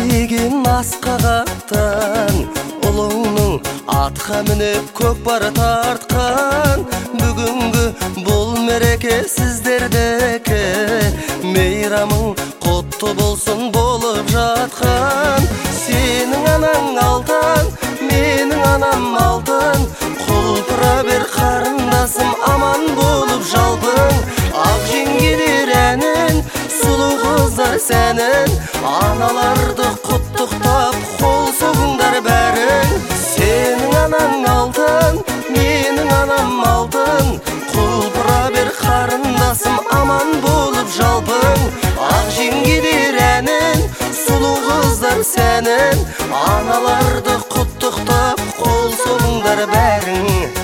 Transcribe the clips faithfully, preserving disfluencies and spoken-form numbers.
тиген асқағаттан ұлыңның атқа мініп көкпар тартқан бүгінгі бұл мереке сіздердікі мейрамың құтты болсын болып жатқан сенің анаң алтын менің анам алтын құлпыра бер қарындасым аман болып жалпың ақ жеңгелер әнін сұлу қыздар сәнін аналарды құттықтап қол соғыңдар бәрің сенің анаң алтын менің анам алтын құлпыра бер қарындасым аман болып жалпың ақ жеңгелер әнін сұлу қыздар сәнін аналарды құттықтап қол соғыңдар бәрің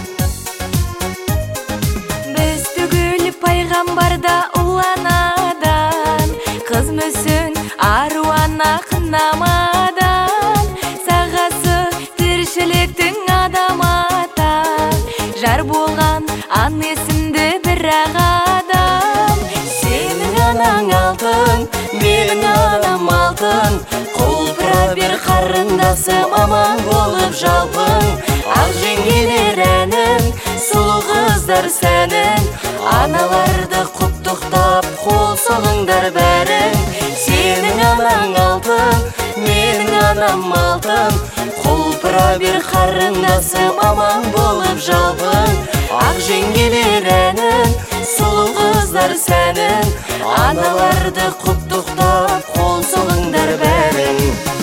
біз түгіл пайғамбарда ұл анадан қыз мүсін аруана қынамадан сағасы тіршіліктің адам ата жар болған ан есімді бір ақ адам сенің анаң алтын менің анам алтын құлпыра бер қарындасым аман болып жалпың ақ жеңгелер әнін сұлу қыздар сәнін аналарды құттықтап қол соғыңдар бәрің сенің анаң алтын менің анам алтын құлпыра бер қарындасым аман болып жалпың ақ жеңгелер әнін сұлу қыздар сәнін аналарды құттықтап қол соғыңдар бәрің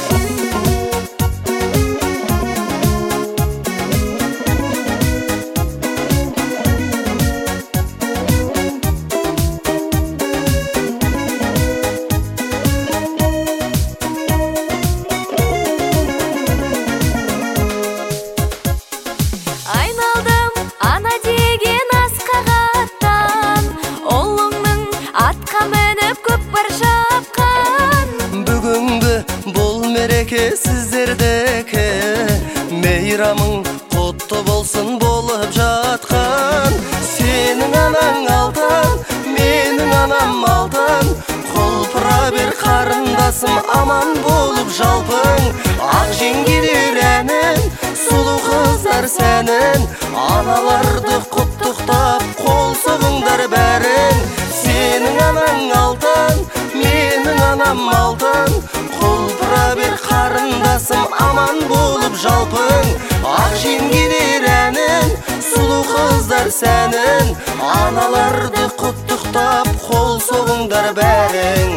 айналдым ана деген асқағаттан ұлыңның атқа мініп көкпар шапқан бүгінгі бұл мереке сіздердікі мейрамың құтты болсын болып жатқан сенің анаң алтын менің анам алтын құлпыра бер қарындасым аман болып жалпың ақ жеңгелер әнін сұлу қыздар сәнін аналарды құттықтап қол соғыңдар бәрің сенің анаң алтын менің анам алтын құлпыра бер қарындасым аман болып жалпың ақ жеңгелер әнін сұлу қыздар сәнін аналарды құттықтап қол соғыңдар бәрің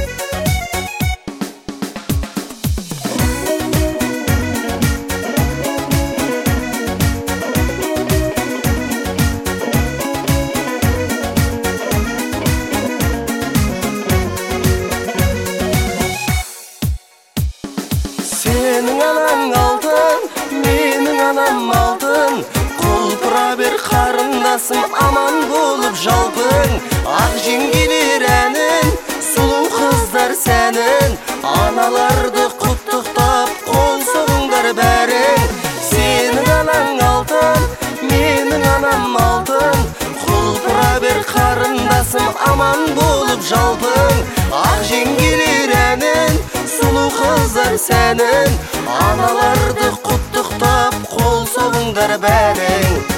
сенің анаң алтын менің анам алтын құлпыра бер қарындасым аман болып жалпың ақ жеңгелер әнін сұлу қыздар сәнін аналарды құттықтап қол соғыңдар бәрің сенің анаң алтын менің анам алтын құлпыра бер қарындасым аман болып жалпың ақ жеңгелер әнін сұлу қыздар сәнін аналарды құттықтап қол соғыңдар бәрің